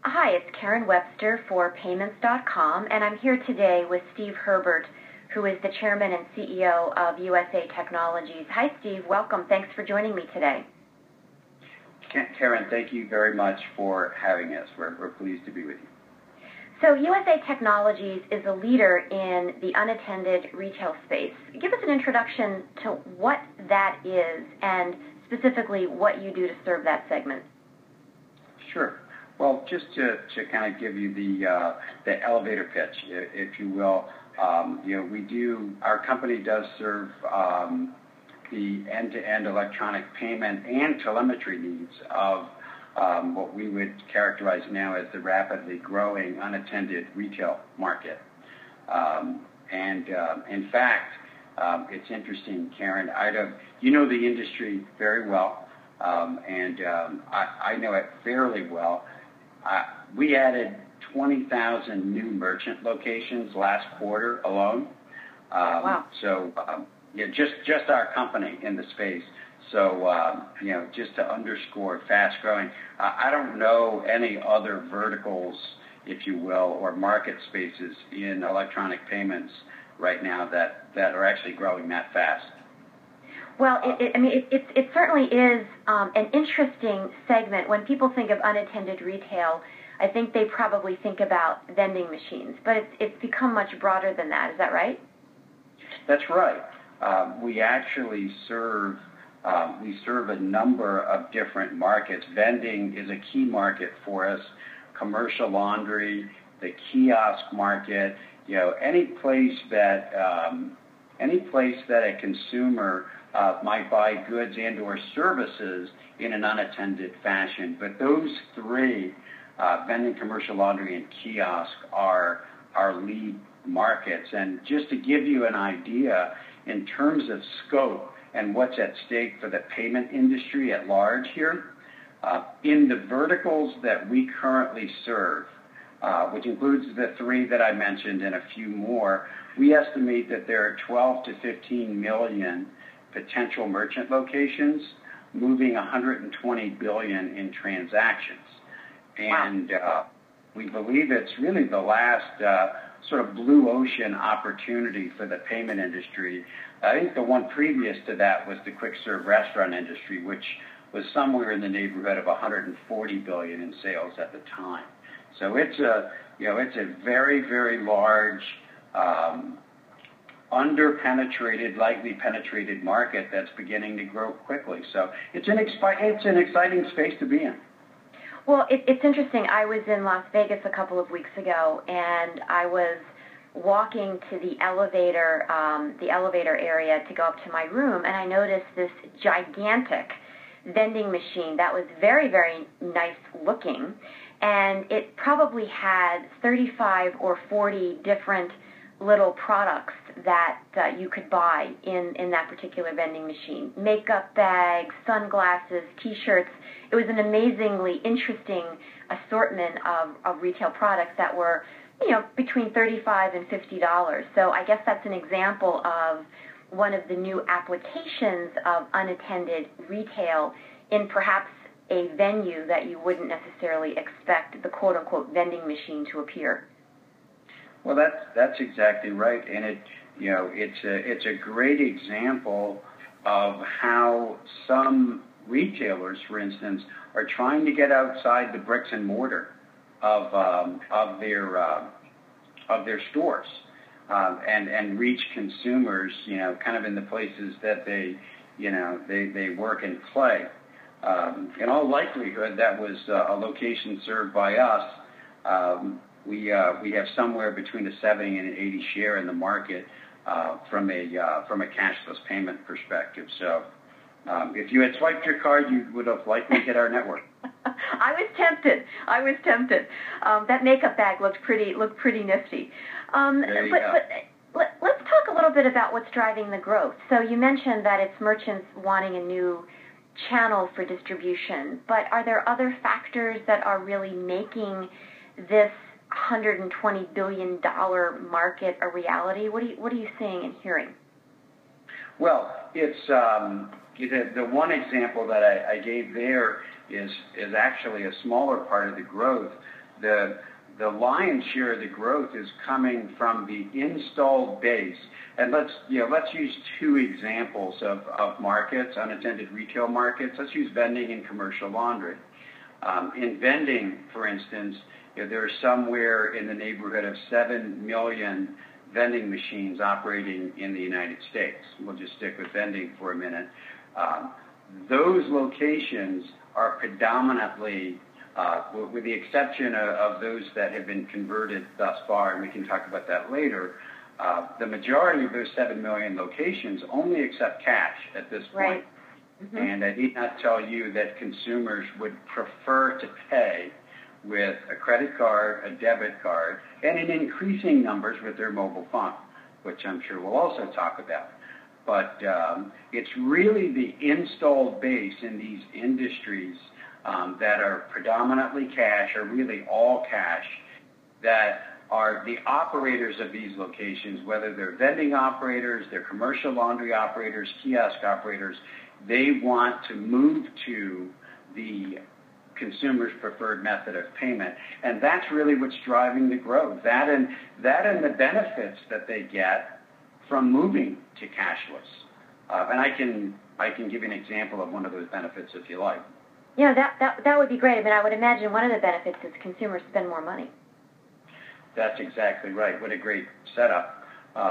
Hi, it's Karen Webster for Payments.com, and I'm here today with Steve Herbert, who is the Chairman and CEO of USA Technologies. Hi, Steve. Welcome. Thanks for joining me today. Karen, thank you very much for having us. We're pleased to be with you. So USA Technologies is a leader in the unattended retail space. Give us an introduction to what that is and specifically what you do to serve that segment. Sure. Well, just to kind of give you the elevator pitch, if you will, our company does serve the end-to-end electronic payment and telemetry needs of what we would characterize now as the rapidly growing unattended retail market. In fact, it's interesting, Karen, you know the industry very well, and I know it fairly well. We added 20,000 new merchant locations last quarter alone. Wow. So, just our company in the space. So, just to underscore fast growing, I don't know any other verticals, if you will, or market spaces in electronic payments right now that are actually growing that fast. Well, it certainly is an interesting segment. When people think of unattended retail, I think they probably think about vending machines, but it's become much broader than that. Is that right? That's right. We actually serve a number of different markets. Vending is a key market for us. Commercial laundry, the kiosk market. Any place that a consumer might buy goods and/or services in an unattended fashion. But those three, vending, commercial laundry, and kiosk, are our lead markets. And just to give you an idea in terms of scope and what's at stake for the payment industry at large here, in the verticals that we currently serve, which includes the three that I mentioned and a few more, we estimate that there are 12 to 15 million potential merchant locations moving 120 billion in transactions. And we believe it's really the last sort of blue ocean opportunity for the payment industry. I think the one previous to that was the quick serve restaurant industry, which was somewhere in the neighborhood of 140 billion in sales at the time. So it's a very, very large, under-penetrated, lightly penetrated market that's beginning to grow quickly. So it's an exciting space to be in. Well, it's interesting. I was in Las Vegas a couple of weeks ago, and I was walking to the elevator area to go up to my room, and I noticed this gigantic vending machine that was very, very nice looking, and it probably had 35 or 40 different little products that you could buy in that particular vending machine. Makeup bags, sunglasses, T-shirts. It was an amazingly interesting assortment of retail products that were, between $35 and $50. So I guess that's an example of one of the new applications of unattended retail in perhaps a venue that you wouldn't necessarily expect the quote-unquote vending machine to appear. Well, that's exactly right, and it's a great example of how some retailers, for instance, are trying to get outside the bricks and mortar of their stores and reach consumers, kind of in the places that they work and play. In all likelihood, that was a location served by us. We have somewhere between a 70 and an 80 share in the market from a cashless payment perspective. So if you had swiped your card, you would have likely hit our network. I was tempted. That makeup bag looked pretty nifty. There you go. But let's talk a little bit about what's driving the growth. So you mentioned that it's merchants wanting a new channel for distribution, but are there other factors that are really making this $120 billion market a reality? What are you seeing and hearing? Well, it's the one example that I gave there is actually a smaller part of the growth. the lion's share of the growth is coming from the installed base. And let's use two examples of markets, unattended retail markets. Let's use vending and commercial laundry. In vending, for instance, there are somewhere in the neighborhood of 7 million vending machines operating in the United States. We'll just stick with vending for a minute. Those locations are predominantly, with the exception of those that have been converted thus far, and we can talk about that later, the majority of those 7 million locations only accept cash at this point. Right. Mm-hmm. And I need not tell you that consumers would prefer to pay with a credit card, a debit card, and in increasing numbers with their mobile phone, which I'm sure we'll also talk about. But it's really the installed base in these industries that are predominantly cash, or really all cash, that are the operators of these locations, whether they're vending operators, they're commercial laundry operators, kiosk operators. They want to move to the consumer's preferred method of payment, and that's really what's driving the growth. That and the benefits that they get from moving to cashless. And I can give you an example of one of those benefits if you like. Yeah, that would be great. I mean, I would imagine one of the benefits is consumers spend more money. That's exactly right. What a great setup.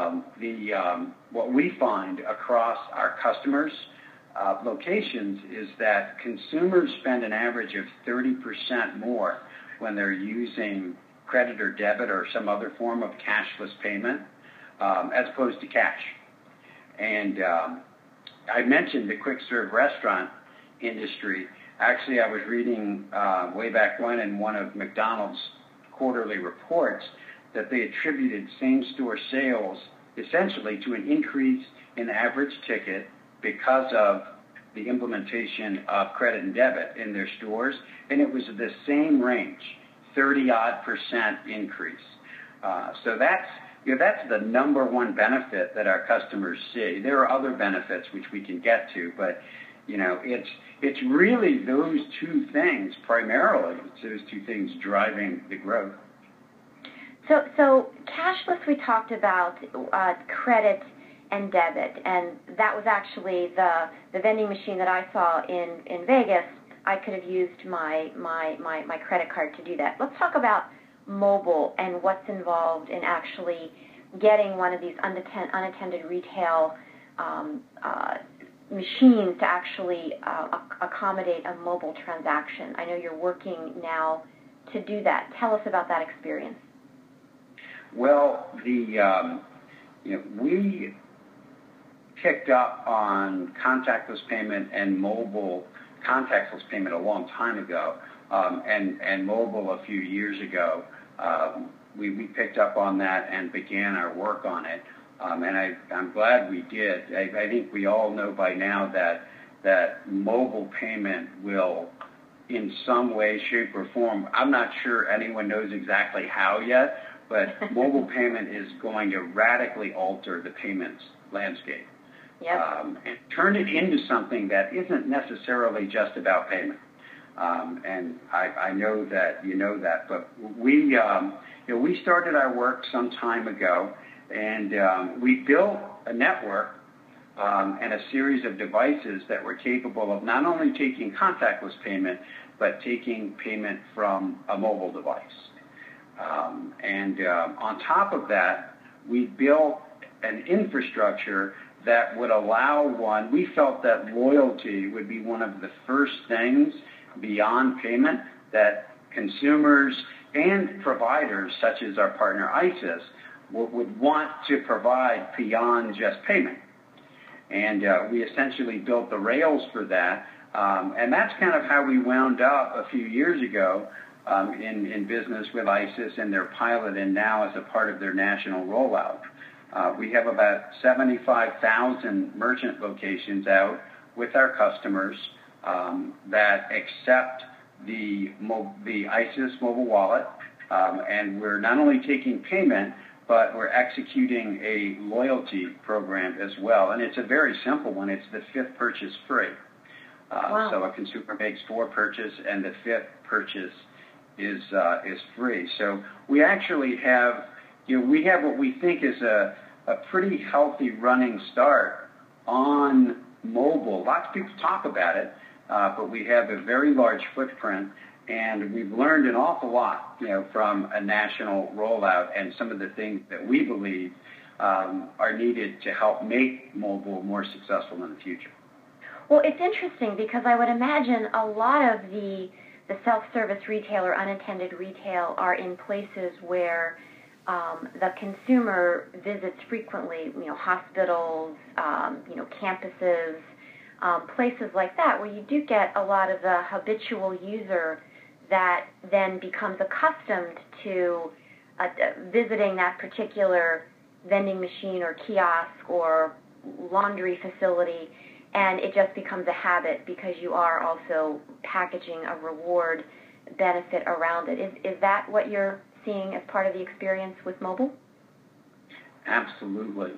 What we find across our customers' locations is that consumers spend an average of 30% more when they're using credit or debit or some other form of cashless payment as opposed to cash. And I mentioned the quick-serve restaurant industry. Actually, I was reading way back when in one of McDonald's quarterly reports that they attributed same-store sales essentially to an increase in average ticket because of the implementation of credit and debit in their stores, and it was the same range, 30-odd% increase. So that's the number one benefit that our customers see. There are other benefits which we can get to, but it's really those two things primarily. It's those two things driving the growth. So cashless, we talked about credit and debit, and that was actually the vending machine that I saw in Vegas. I could have used my credit card to do that. Let's talk about mobile and what's involved in actually getting one of these unattended retail machines to actually accommodate a mobile transaction. I know you're working now to do that. Tell us about that experience. Well, we picked up on contactless payment and mobile contactless payment a long time ago, and mobile a few years ago. We picked up on that and began our work on it, and I'm glad we did. I think we all know by now that mobile payment will, in some way, shape, or form, I'm not sure anyone knows exactly how yet, but mobile payment is going to radically alter the payments landscape. Yep. And turn it into something that isn't necessarily just about payment. And I know that you know that, but we started our work some time ago, and we built a network and a series of devices that were capable of not only taking contactless payment, but taking payment from a mobile device. On top of that, we built an infrastructure that would allow one. We felt that loyalty would be one of the first things beyond payment that consumers and providers, such as our partner ISIS, would want to provide beyond just payment. And we essentially built the rails for that. And that's kind of how we wound up a few years ago in business with ISIS and their pilot, and now as a part of their national rollout. We have about 75,000 merchant locations out with our customers that accept the ISIS mobile wallet, and we're not only taking payment, but we're executing a loyalty program as well. And it's a very simple one. It's the fifth purchase free. Wow. So a consumer makes 4 purchases, and the fifth purchase is free. So we actually have, we have what we think is a pretty healthy running start on mobile. Lots of people talk about it, but we have a very large footprint, and we've learned an awful lot, from a national rollout and some of the things that we believe are needed to help make mobile more successful in the future. Well, it's interesting because I would imagine a lot of the self-service retail or unattended retail are in places where the consumer visits frequently, hospitals, campuses, places like that, where you do get a lot of the habitual user that then becomes accustomed to visiting that particular vending machine or kiosk or laundry facility, and it just becomes a habit because you are also packaging a reward benefit around it. Is that what you're seeing as part of the experience with mobile? Absolutely.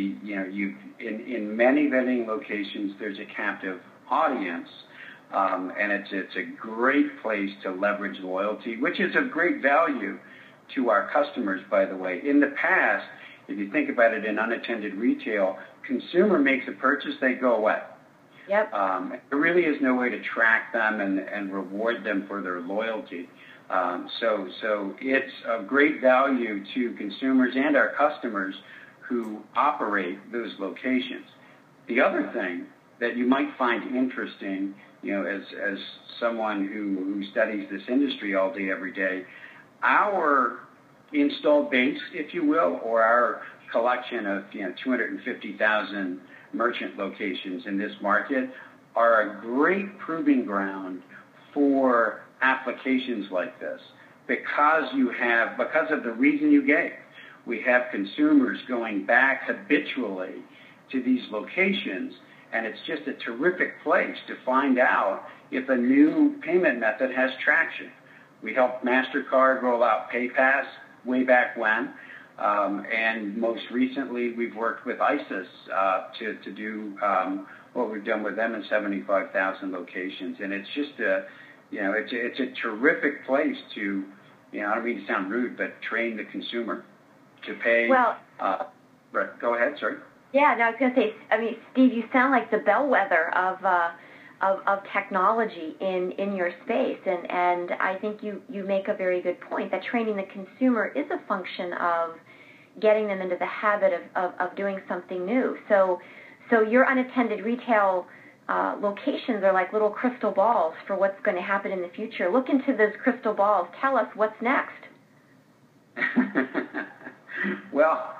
In many vending locations, there's a captive audience, and it's a great place to leverage loyalty, which is of great value to our customers, by the way. In the past, if you think about it in unattended retail, consumer makes a purchase, they go away. Yep. There really is no way to track them and reward them for their loyalty. So it's of great value to consumers and our customers who operate those locations. The other thing that you might find interesting, as someone who studies this industry all day, every day, our installed base, if you will, or our collection of 250,000 merchant locations in this market are a great proving ground for applications like this, because of the reason you gave. We have consumers going back habitually to these locations, and it's just a terrific place to find out if a new payment method has traction. We helped MasterCard roll out PayPass way back when, and most recently we've worked with ISIS to do what we've done with them in 75,000 locations, and it's just it's a terrific place to, I don't mean to sound rude, but train the consumer to pay. Well, go ahead, sorry. Yeah, no, I was going to say, Steve, you sound like the bellwether of technology in your space, and I think you make a very good point that training the consumer is a function of getting them into the habit of doing something new. So your unattended retail locations are like little crystal balls for what's going to happen in the future. Look into those crystal balls. Tell us what's next. Well,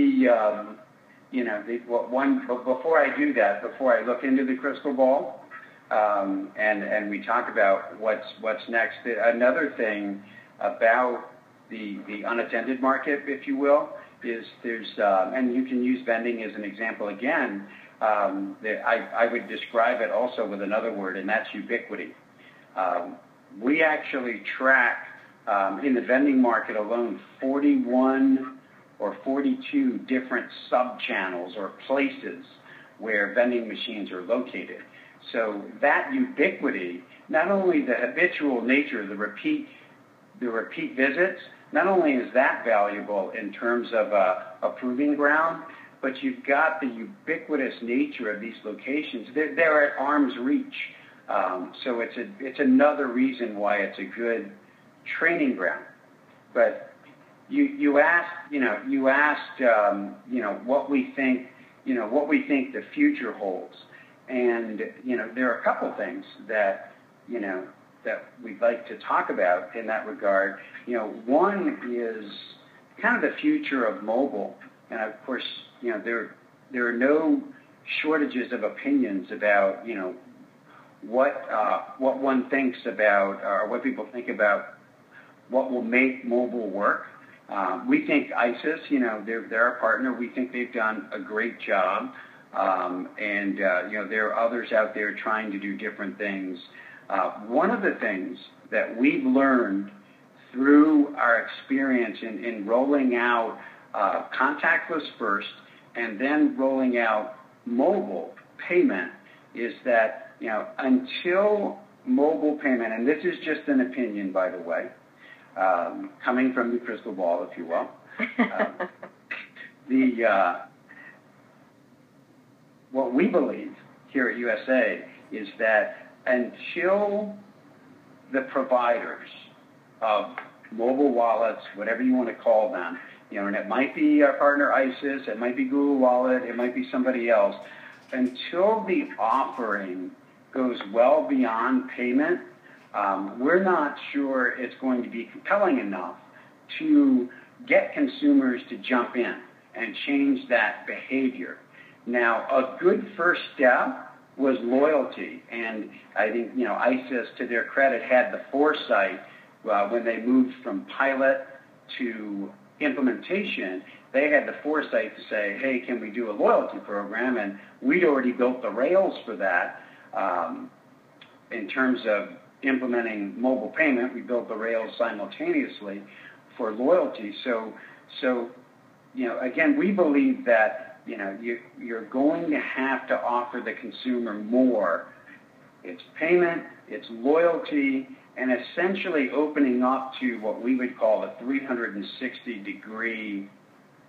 before I do that, before I look into the crystal ball, and we talk about what's next, another thing about the unattended market, if you will, is there's, and you can use vending as an example again, I would describe it also with another word, and that's ubiquity. We actually track, in the vending market alone, 41 or 42 different sub-channels or places where vending machines are located. So that ubiquity, not only the habitual nature, the repeat visits, not only is that valuable in terms of a proving ground, but you've got the ubiquitous nature of these locations. They're at arm's reach. So it's another reason why it's a good training ground. But you asked what we think the future holds, and there are a couple things that we'd like to talk about in that regard. One is kind of the future of mobile, and of course, there are no shortages of opinions about what one thinks about, or what people think about what will make mobile work. We think ISIS, they're our partner. We think they've done a great job, and there are others out there trying to do different things. One of the things that we've learned through our experience in rolling out contactless first and then rolling out mobile payment is that until mobile payment, and this is just an opinion, by the way, coming from the crystal ball, if you will. What we believe here at USA is that until the providers of mobile wallets, whatever you want to call them, and it might be our partner ISIS, it might be Google Wallet, it might be somebody else, until the offering goes well beyond payment, we're not sure it's going to be compelling enough to get consumers to jump in and change that behavior. Now, a good first step was loyalty, and I think ISIS, to their credit, had the foresight when they moved from pilot to implementation. They had the foresight to say, hey, can we do a loyalty program? And we'd already built the rails for that in terms of implementing mobile payment. We built the rails simultaneously for loyalty. So again, we believe that you're going to have to offer the consumer more. It's payment, it's loyalty, and essentially opening up to what we would call a 360-degree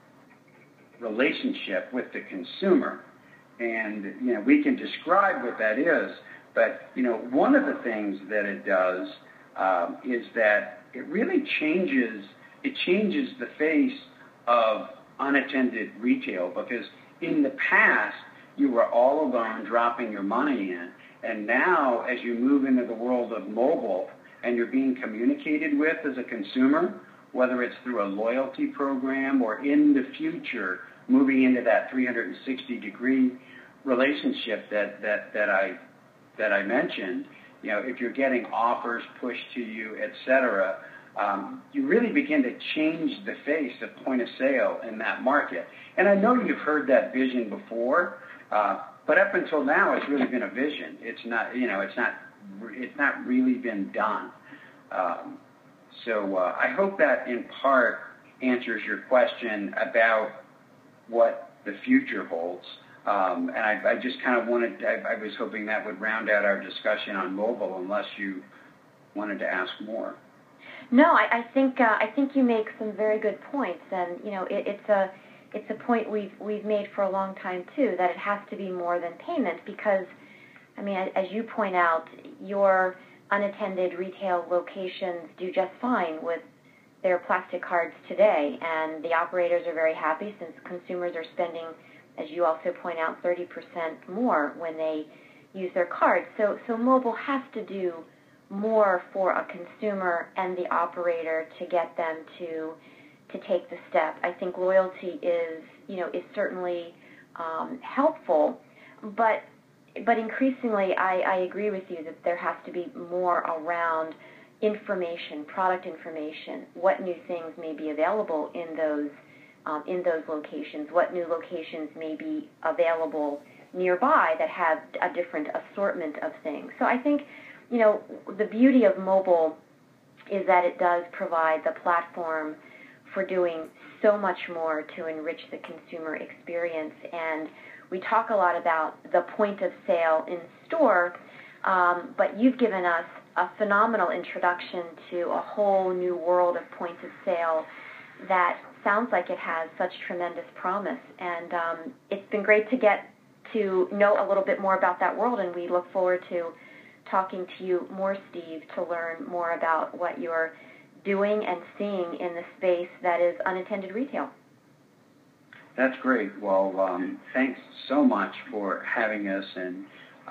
relationship with the consumer. And, we can describe what that is, but, one of the things that it does is that it really changes the face of unattended retail, because in the past you were all alone dropping your money in, and now as you move into the world of mobile and you're being communicated with as a consumer, whether it's through a loyalty program or in the future moving into that 360-degree relationship that I mentioned, if you're getting offers pushed to you, etc., you really begin to change the face of point of sale in that market. And I know you've heard that vision before, but up until now, it's really been a vision. It's not really been done. So I hope that in part answers your question about what the future holds. And I just kind of I was hoping that would round out our discussion on mobile, unless you wanted to ask more. No, I think you make some very good points, and it's a point we've made for a long time too, that it has to be more than payment, because as you point out, your unattended retail locations do just fine with their plastic cards today, and the operators are very happy since consumers are spending, as you also point out, 30% more when they use their cards. So mobile has to do more for a consumer and the operator to get them to take the step. I think loyalty is certainly helpful, but increasingly I agree with you that there has to be more around information, product information, what new things may be available in those locations, what new locations may be available nearby that have a different assortment of things. So I think the beauty of mobile is that it does provide the platform for doing so much more to enrich the consumer experience. And we talk a lot about the point of sale in store, but you've given us a phenomenal introduction to a whole new world of points of sale that sounds like it has such tremendous promise. And it's been great to get to know a little bit more about that world, and we look forward to talking to you more, Steve, to learn more about what you're doing and seeing in the space that is unattended retail. That's great. Well, thanks so much for having us, and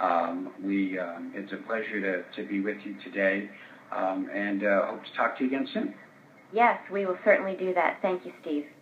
it's a pleasure to be with you today, and hope to talk to you again soon. Yes, we will certainly do that. Thank you, Steve.